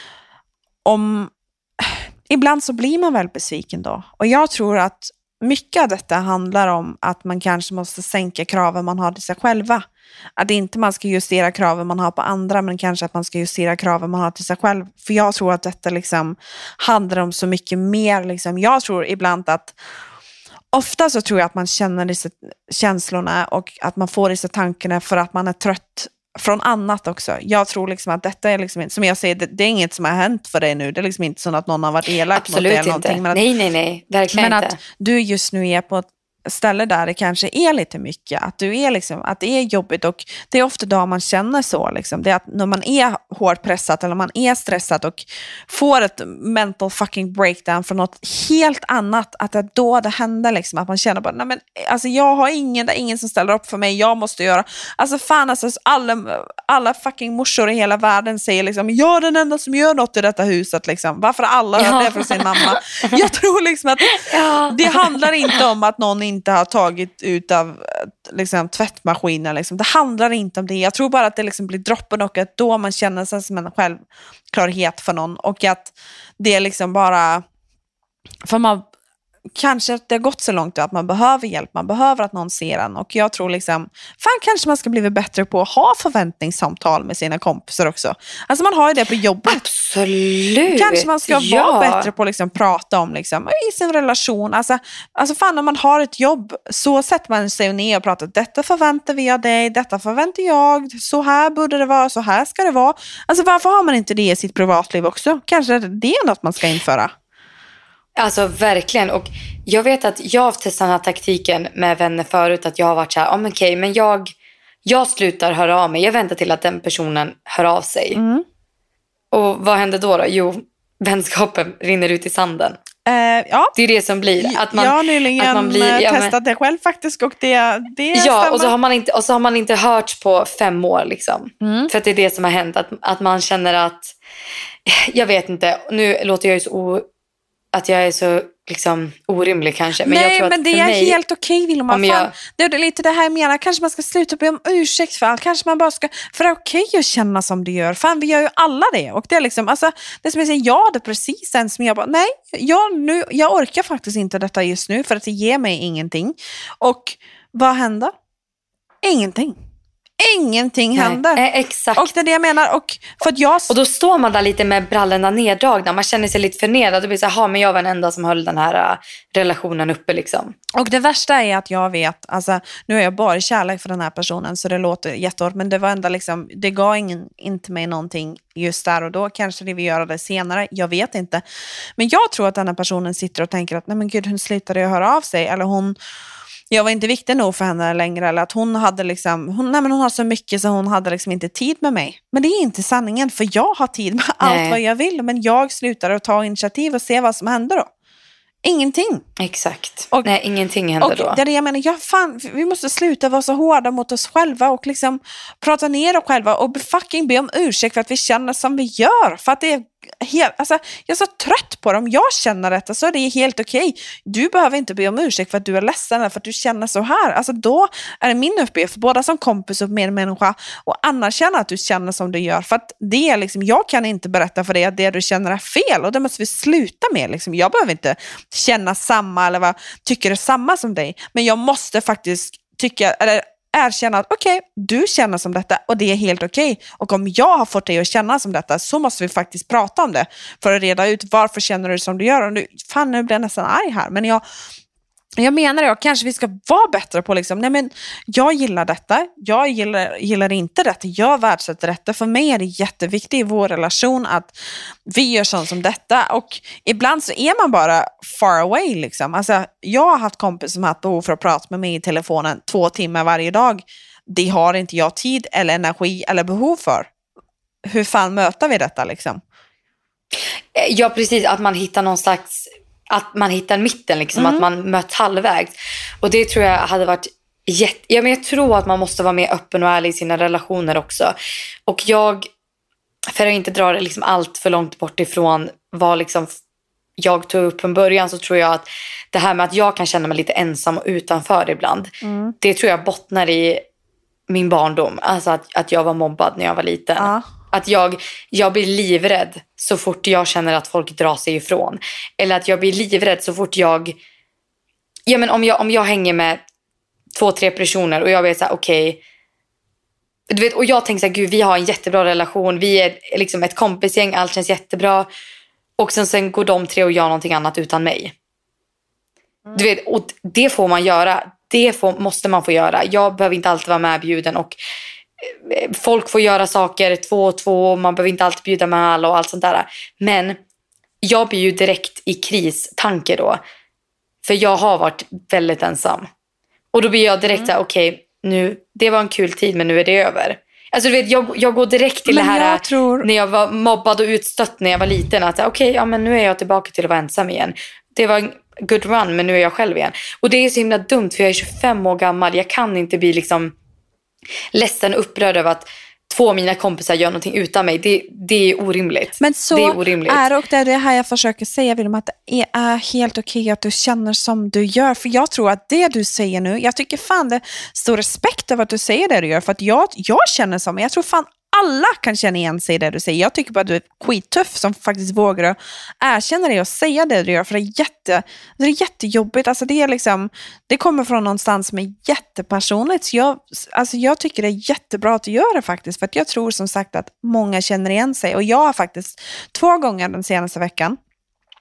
ibland så blir man väl besviken då. Och jag tror att mycket av detta handlar om att man kanske måste sänka kraven man har till sig själva. Att inte man ska justera kraven man har på andra, men kanske att man ska justera kraven man har till sig själv. För jag tror att detta liksom handlar om så mycket mer. Liksom. Jag tror ibland att ofta så tror jag att man känner dessa känslorna och att man får dessa tankarna för att man är trött från annat också. Jag tror liksom att detta är liksom, som jag säger, det är inget som har hänt för dig nu. Det är liksom inte så att någon har varit elak mot dig eller någonting. Men nej, verkligen inte. Men att du just nu är på ett ställe där det kanske är lite mycket, att du är liksom, att det är jobbigt, och det är ofta då man känner så liksom. Det är att när man är hårt pressad eller man är stressad och får ett mental fucking breakdown för något helt annat, att det då det händer liksom, att man känner bara, nej men alltså jag har ingen som ställer upp för mig, jag måste göra, alltså fan alltså alla fucking morsor i hela världen säger liksom, jag är den enda som gör något i detta huset liksom, varför alla hör det från sin mamma. Jag tror liksom att det handlar inte om att någon inte har tagit ut av liksom, tvättmaskinen. Liksom. Det handlar inte om det. Jag tror bara att det liksom blir droppen, och att då man känner sig som en självklarhet för någon. Och att det är liksom bara... För man... Kanske att det har gått så långt att man behöver hjälp, man behöver att någon ser en. Och jag tror liksom, kanske man ska bli bättre på att ha förväntningssamtal med sina kompisar också. Alltså man har ju det på jobbet. Absolut. Kanske man ska vara bättre på att liksom prata om liksom, i sin relation. Alltså fan, om man har ett jobb så sätter man sig ner och pratar, detta förväntar vi av dig, detta förväntar jag, så här borde det vara, så här ska det vara. Alltså varför har man inte det i sitt privatliv också? Kanske det är något man ska införa. Alltså verkligen, och jag vet att jag har testat den här taktiken med vänner förut, att jag har varit så här, men jag slutar höra av mig, jag väntar till att den personen hör av sig. Och vad händer då? Jo, vänskapen rinner ut i sanden. Ja. Det är det som blir. Att man, jag har nyligen att man blir, testat det själv faktiskt. Och det ja, stämmer. och så har man inte hört på 5 år. Liksom. För att det är det som har hänt. Att man känner att, jag vet inte, nu låter jag ju så att jag är så liksom orimlig kanske. Men nej, jag tror men att det är mig, helt okej, Vilma. Det är lite det här jag menar. Kanske man ska sluta be om ursäkt för allt. Kanske man bara ska, för det är okej att känna som du gör. Fan, vi gör ju alla det. Och det är liksom, alltså, det som jag säger, jag hade precis en som jag bara, nej, jag orkar faktiskt inte detta just nu för att det ger mig ingenting. Och vad händer? Ingenting händer. Exakt. Och det är det jag menar. Och då står man där lite med brallorna neddragna. Man känner sig lite förnedrad. Det blir så här, men jag var den enda som höll den här relationen uppe liksom. Och det värsta är att jag vet, alltså, nu är jag bara i kärlek för den här personen, så det låter jättehårt, men det var ändå liksom, det gav inte mig någonting just där och då. Kanske det vi gör det senare, jag vet inte. Men jag tror att den här personen sitter och tänker att nej men gud, hon slutade höra av sig, eller jag var inte viktig nog för henne längre, eller att hon hade liksom, hon har så mycket så hon hade liksom inte tid med mig. Men det är inte sanningen, för jag har tid med allt vad jag vill, men jag slutar att ta initiativ och se vad som händer då. Ingenting. Exakt. Nej, ingenting händer då. Och det är det jag menar, vi måste sluta vara så hårda mot oss själva och liksom prata ner oss själva och fucking be om ursäkt för att vi känner som vi gör. För att det är jag är så trött på dem. Jag känner detta, så det är helt okej. Du behöver inte be om ursäkt för att du är ledsen eller för att du känner så här. Alltså då är det min uppgift, både som kompis och medmänniska, och anerkänna att du känner som du gör. För att det är liksom, jag kan inte berätta för dig att det du känner är fel, och det måste vi sluta med. Liksom. Jag behöver inte känna samma eller tycker det samma som dig, men jag måste faktiskt erkänna att okej, du känner som detta och det är helt okej. Och om jag har fått dig att känna som detta, så måste vi faktiskt prata om det för att reda ut varför känner du som du gör. Och nu blir jag nästan arg här, men jag menar det, och kanske vi ska vara bättre på liksom, nej men jag gillar detta, jag gillar inte detta, jag värdesätter detta. För mig är det jätteviktigt i vår relation att vi gör sånt som detta, och ibland så är man bara far away liksom. Alltså, jag har haft kompis som har haft behov för att prata med mig i telefonen 2 timmar varje dag. Det har inte jag tid eller energi eller behov för. Hur fan möter vi detta liksom? Ja, precis, att man hittar någon slags, att man hittar mitten liksom, att man möts halvvägs. Och det tror jag hade varit men jag tror att man måste vara mer öppen och ärlig i sina relationer också. Och för att inte dra det liksom allt för långt bort ifrån vad liksom jag tog upp från början, så tror jag att det här med att jag kan känna mig lite ensam och utanför ibland, det tror jag bottnar i min barndom. Alltså att jag var mobbad när jag var liten. Ja. Att jag blir livrädd så fort jag känner att folk drar sig ifrån. Eller att jag blir livrädd så fort om jag hänger med 2-3 personer och jag vet så här, okej. Du vet, och jag tänker så här, gud, vi har en jättebra relation. Vi är liksom ett kompisgäng, allt känns jättebra. Och sen går de 3 och gör någonting annat utan mig. Du vet, och det får man göra. Måste man få göra. Jag behöver inte alltid vara medbjuden, och folk får göra saker 2 och 2, man behöver inte alltid bjuda med alla och allt sånt där. Men jag blir ju direkt i kristanke då. För jag har varit väldigt ensam. Och då blir jag direkt såhär, okej, nu, det var en kul tid, men nu är det över. Alltså du vet, jag går direkt till det här när jag var mobbad och utstött när jag var liten. Att okej, men nu är jag tillbaka till att vara ensam igen. Det var en good run, men nu är jag själv igen. Och det är så himla dumt, för jag är 25 år gammal. Jag kan inte bli liksom ledsen och upprörd över att 2 av mina kompisar gör någonting utan mig. Det är orimligt. Men så det är orimligt. Och det är det här jag försöker säga, Wilma, att det är helt okej att du känner som du gör. För jag tror att det du säger nu, jag tycker fan det är stor respekt över att du säger det du gör. För att jag känner som, jag tror fan alla kan känna igen sig i det du säger. Jag tycker bara att du är skittuff som faktiskt vågar erkänna det och säga det du gör. För det är jättejobbigt. Alltså det är liksom, det kommer från någonstans som är jättepersonligt. Så jag tycker det är jättebra att du gör det faktiskt. För att jag tror som sagt att många känner igen sig. Och jag har faktiskt 2 gånger den senaste veckan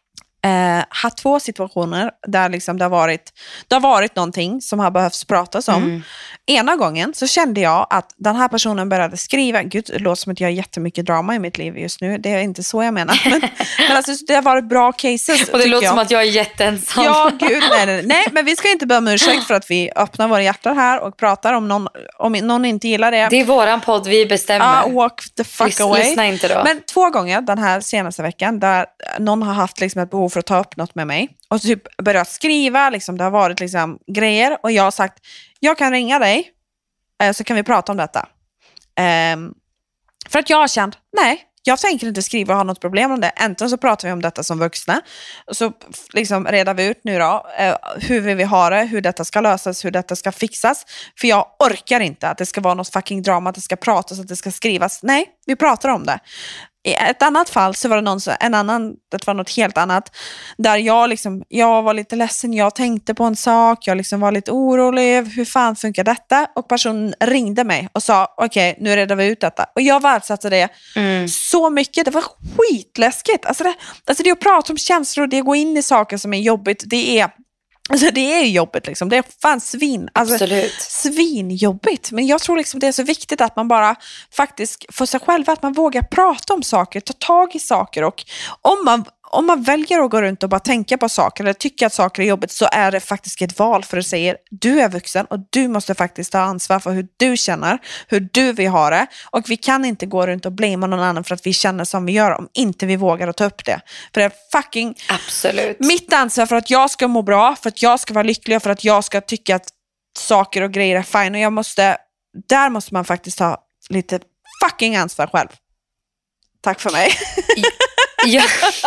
haft 2 situationer där liksom det har varit någonting som har behövts pratas om. Ena gången så kände jag att den här personen började skriva, gud det låter som att jag har jättemycket drama i mitt liv just nu, det är inte så jag menar, men alltså, det har varit bra cases. Och det låter som att jag är jätteensam. Ja, gud, nej, men vi ska inte be om ursäkt för att vi öppnar våra hjärtan här och pratar om någon inte gillar det. Det är våran podd, vi bestämmer. Walk the fuck away. Lyssna inte då. Men 2 gånger den här senaste veckan där någon har haft liksom ett behov för att ta upp något med mig och typ börjat skriva, liksom, det har varit liksom grejer och jag har sagt, jag kan ringa dig så kan vi prata om detta. För att jag har känt, nej, jag tänker inte skriva och ha något problem om det. Äntligen så pratar vi om detta som vuxna. Och så liksom redar vi ut nu då hur vi vill ha det, hur detta ska lösas, hur detta ska fixas. För jag orkar inte att det ska vara något fucking drama, att det ska pratas, att det ska skrivas. Nej, vi pratar om det. I ett annat fall så var det det var något helt annat där jag var lite ledsen, jag tänkte på en sak, jag liksom var lite orolig, hur fan funkar detta? Och personen ringde mig och sa, okej, nu redar vi ut detta. Och jag värdesatte det så mycket, det var skitläskigt. Alltså det är att prata om känslor, det är att gå in i saker som är jobbigt, det är jobbigt liksom. Det är fan svinjobbigt. Men jag tror liksom det är så viktigt att man bara faktiskt för sig själv, att man vågar prata om saker, ta tag i saker. Och om man väljer att gå runt och bara tänka på saker eller tycker att saker är jobbigt, så är det faktiskt ett val, för att säga du är vuxen och du måste faktiskt ta ansvar för hur du känner, hur du vill ha det. Och vi kan inte gå runt och blamea någon annan för att vi känner som vi gör om inte vi vågar att ta upp det. För det är fucking absolut mitt ansvar för att jag ska må bra, för att jag ska vara lycklig och för att jag ska tycka att saker och grejer är fine. Och där måste man faktiskt ta lite fucking ansvar själv. Tack för mig. Ja.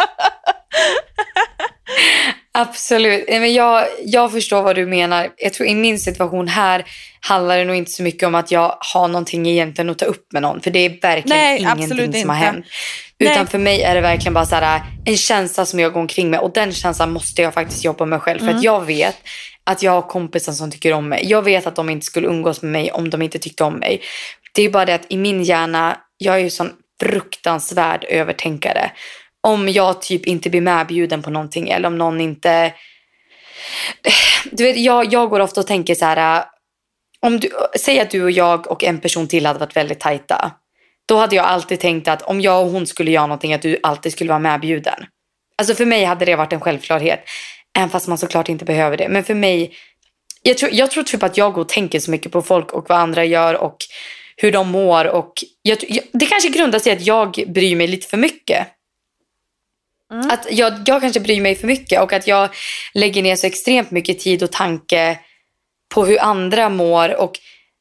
Absolut. Men jag förstår vad du menar. Jag tror i min situation här handlar det nog inte så mycket om att jag har någonting egentligen att ta upp med någon. För det är verkligen ingenting som har hänt. Utan för mig är det verkligen bara så här, en känsla som jag går omkring med. Och den känslan måste jag faktiskt jobba med själv. För att jag vet att jag har kompisar som tycker om mig. Jag vet att de inte skulle umgås med mig om de inte tyckte om mig. Det är bara det att i min hjärna, jag är ju sån fruktansvärd övertänkare. Om jag typ inte blir medbjuden på någonting, eller om någon inte... Du vet, jag går ofta och tänker så här, säg att du och jag och en person till hade varit väldigt tajta. Då hade jag alltid tänkt att om jag och hon skulle göra någonting, att du alltid skulle vara medbjuden. Alltså för mig hade det varit en självklarhet. Även fast man såklart inte behöver det. Men för mig, jag tror typ att jag går och tänker så mycket på folk och vad andra gör och hur de mår. Och det kanske grundar sig att jag bryr mig lite för mycket. Att jag kanske bryr mig för mycket och att jag lägger ner så extremt mycket tid och tanke på hur andra mår. Och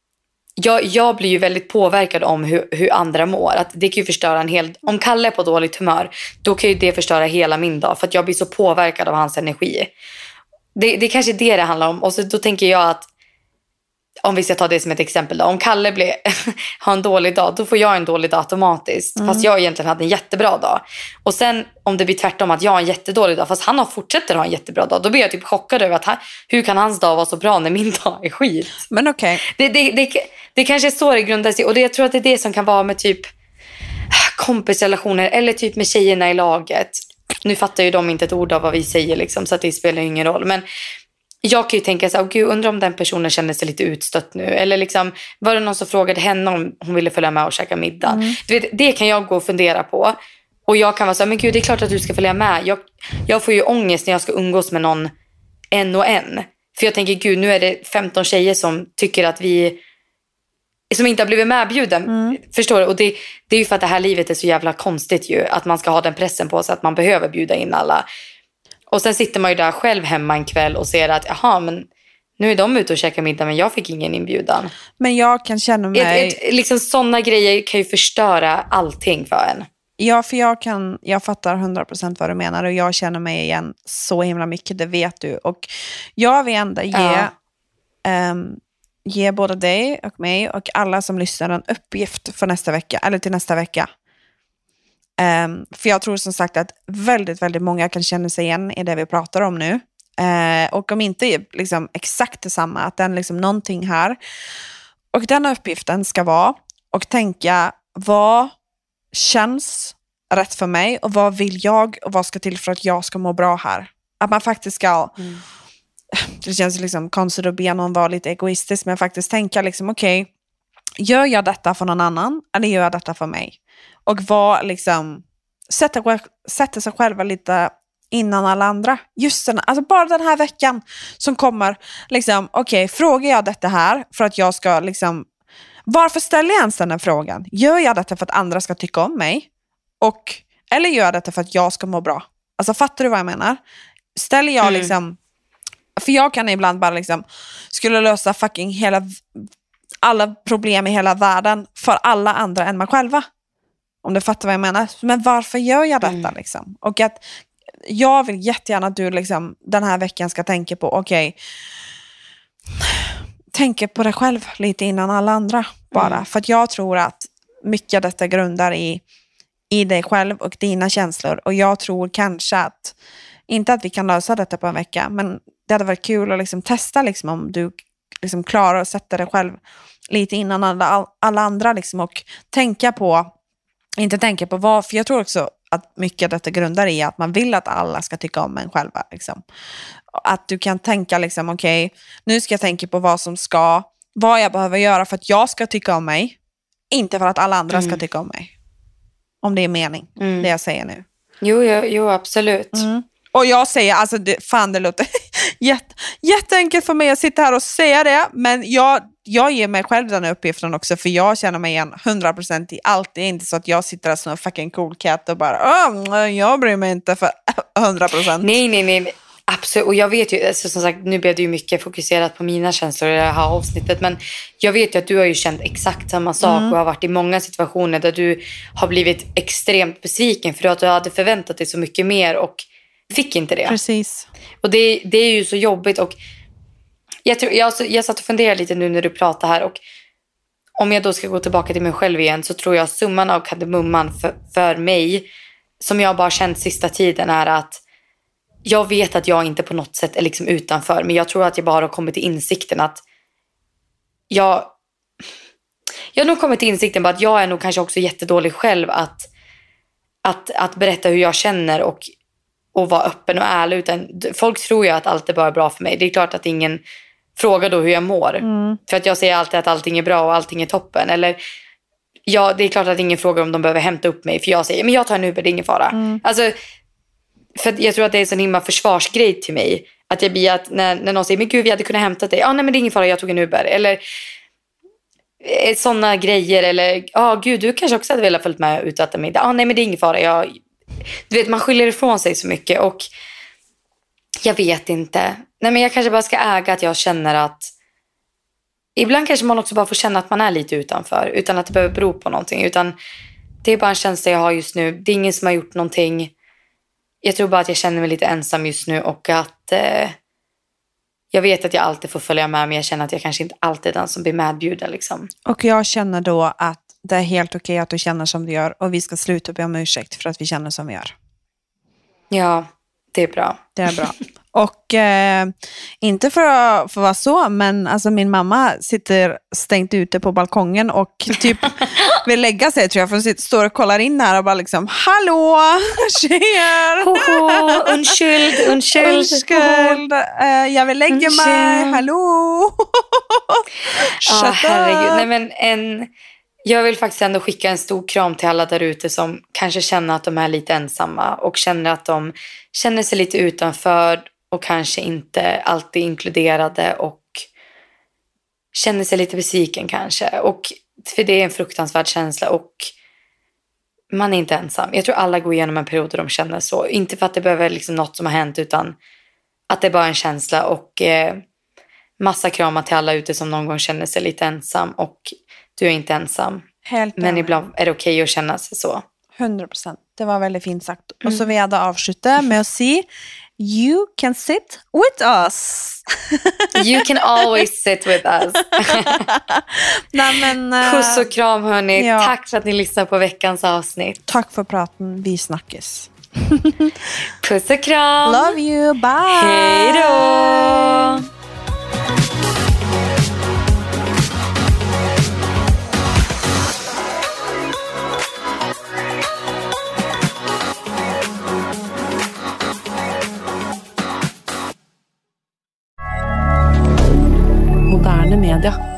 jag blir ju väldigt påverkad om hur andra mår. Att det kan ju förstöra om Kalle är på dåligt humör, då kan ju det förstöra hela min dag. För att jag blir så påverkad av hans energi. Det är kanske det handlar om. Och så då tänker jag att om vi ska ta det som ett exempel då. Om Kalle har en dålig dag, då får jag en dålig dag automatiskt. Fast jag egentligen hade en jättebra dag. Och sen om det blir tvärtom, att jag har en jättedålig dag fast han fortsätter ha en jättebra dag, då blir jag typ chockad över att hur kan hans dag vara så bra när min dag är skit. Men okej. Det kanske är så det grundar sig. Och jag tror att det är det som kan vara med typ kompisrelationer eller typ med tjejerna i laget. Nu fattar ju de inte ett ord av vad vi säger liksom, så att det spelar ingen roll. Men jag kan ju tänka så här, gud, undrar om den personen känner sig lite utstött nu. Eller liksom, var det någon som frågade henne om hon ville följa med och käka middag? Du vet, det kan jag gå och fundera på. Och jag kan vara så här, men gud, det är klart att du ska följa med. Jag får ju ångest när jag ska umgås med någon en och en. För jag tänker, gud, nu är det 15 tjejer som tycker att som inte har blivit medbjuden. Förstår du? Och det är ju för att det här livet är så jävla konstigt ju. Att man ska ha den pressen på sig att man behöver bjuda in alla. Och sen sitter man ju där själv hemma en kväll och ser att men nu är de ute och käkar middag men jag fick ingen inbjudan. Men jag kan känna mig... liksom sådana grejer kan ju förstöra allting för en. Ja, för jag fattar 100% vad du menar och jag känner mig igen så himla mycket, det vet du. Och jag vill ändå ge både dig och mig och alla som lyssnar en uppgift för nästa vecka, eller till nästa vecka. För jag tror som sagt att väldigt, väldigt många kan känna sig igen i det vi pratar om nu. Och om inte liksom exakt detsamma, att den liksom någonting här. Och den uppgiften ska vara och tänka, vad känns rätt för mig och vad vill jag och vad ska till för att jag ska må bra här. Att man faktiskt ska, det känns liksom konstigt att be någon vara lite egoistisk, men faktiskt tänka liksom okej, gör jag detta för någon annan eller gör jag detta för mig? Och vad liksom sätta sig själva lite innan alla andra. Just den, alltså bara den här veckan som kommer liksom, okej, frågar jag detta här för att jag ska liksom, varför ställer jag ens den här frågan? Gör jag detta för att andra ska tycka om mig? Eller gör jag detta för att jag ska må bra? Alltså fattar du vad jag menar? Ställer jag liksom, för jag kan ibland bara liksom skulle lösa fucking alla problem i hela världen för alla andra än mig själva. Om du fattar vad jag menar. Men varför gör jag detta liksom? Och att jag vill jättegärna att du liksom den här veckan ska tänka på, okej, tänka på dig själv lite innan alla andra bara. För att jag tror att mycket av detta grundar i dig själv och dina känslor. Och jag tror kanske att, inte att vi kan lösa detta på en vecka, men det hade varit kul att liksom testa liksom om du liksom klarar att sätta dig själv lite innan alla andra liksom, och inte tänka på vad, för jag tror också att mycket av detta grundar i att man vill att alla ska tycka om en själva liksom. Att du kan tänka liksom, okej, nu ska jag tänka på vad jag behöver göra för att jag ska tycka om mig, inte för att alla andra ska tycka om mig. Om det är mening, det jag säger nu. Jo, absolut. Och jag säger, alltså det låter jätteenkelt för mig att sitta här och säga det, men jag ger mig själv den uppgiften också, för jag känner mig igen 100% i allt. Det är inte så att jag sitter där som en fucking cool cat och bara, jag bryr mig inte för 100%. Nej. Absolut, och jag vet ju, alltså, som sagt, nu blev det ju mycket fokuserat på mina känslor i det här avsnittet, men jag vet ju att du har ju känt exakt samma sak och har varit i många situationer där du har blivit extremt besviken för att du hade förväntat dig så mycket mer och fick inte det. Precis. Och det är ju så jobbigt, och jag satt och funderade lite nu när du pratar här, och om jag då ska gå tillbaka till mig själv igen, så tror jag summan av kardemumman för mig, som jag bara känt sista tiden, är att jag vet att jag inte på något sätt är liksom utanför, men jag tror att jag bara har kommit till insikten att jag har nog kommit till insikten på att jag är nog kanske också jättedålig själv att berätta hur jag känner och vara öppen och ärlig, utan folk tror ju att allt är bara bra för mig. Det är klart att ingen frågar då hur jag mår, för att jag säger alltid att allting är bra och allting är toppen, eller det är klart att ingen frågar om de behöver hämta upp mig, för jag säger, men jag tar en Uber, det är ingen fara. Alltså, för jag tror att det är en sån himla försvarsgrej till mig, att jag blir att när någon säger, men gud, vi hade kunnat hämta dig, nej men det är ingen fara, jag tog en Uber, eller såna grejer, eller gud, du kanske också hade velat följt med ut och äta middag, nej men det är ingen fara, du vet, man skyller ifrån sig så mycket, och jag vet inte, nej men jag kanske bara ska äga att jag känner att ibland kanske man också bara får känna att man är lite utanför, utan att det behöver bero på någonting, utan det är bara en känsla jag har just nu. Det är ingen som har gjort någonting. Jag tror bara att jag känner mig lite ensam just nu, och att jag vet att jag alltid får följa med, men jag känner att jag kanske inte alltid är den som blir medbjuden liksom. Och jag känner då att det är helt okej att du känner som du gör, och vi ska sluta be om ursäkt för att vi känner som vi gör. Ja, det är bra. Det är bra. Och inte för att vara så, men alltså min mamma sitter stängt ute på balkongen och typ vill lägga sig, tror jag, för hon står och kollar in här och bara liksom, hallå, tjejer! Undskyld. Jag vill lägga mig, hallå! Herregud. Nej, men jag vill faktiskt ändå skicka en stor kram till alla där ute som kanske känner att de är lite ensamma och känner att de känner sig lite utanför och kanske inte alltid inkluderade och känner sig lite besviken kanske. Och för det är en fruktansvärd känsla, och man är inte ensam. Jag tror alla går igenom en period där de känner så. Inte för att det behöver liksom något som har hänt, utan att det är bara en känsla. Och massa kramar till alla ute som någon gång känner sig lite ensam, och du är inte ensam. Men ibland är det okej att känna sig så. 100%. Det var väldigt fint sagt. Och så vill jag då avsluta med att säga, you can sit with us. You can always sit with us. Nej, men, puss och kram hörni. Ja. Tack för att ni lyssnar på veckans avsnitt. Tack för praten. Vi snackes. Puss och kram. Love you. Bye. Hej då. media.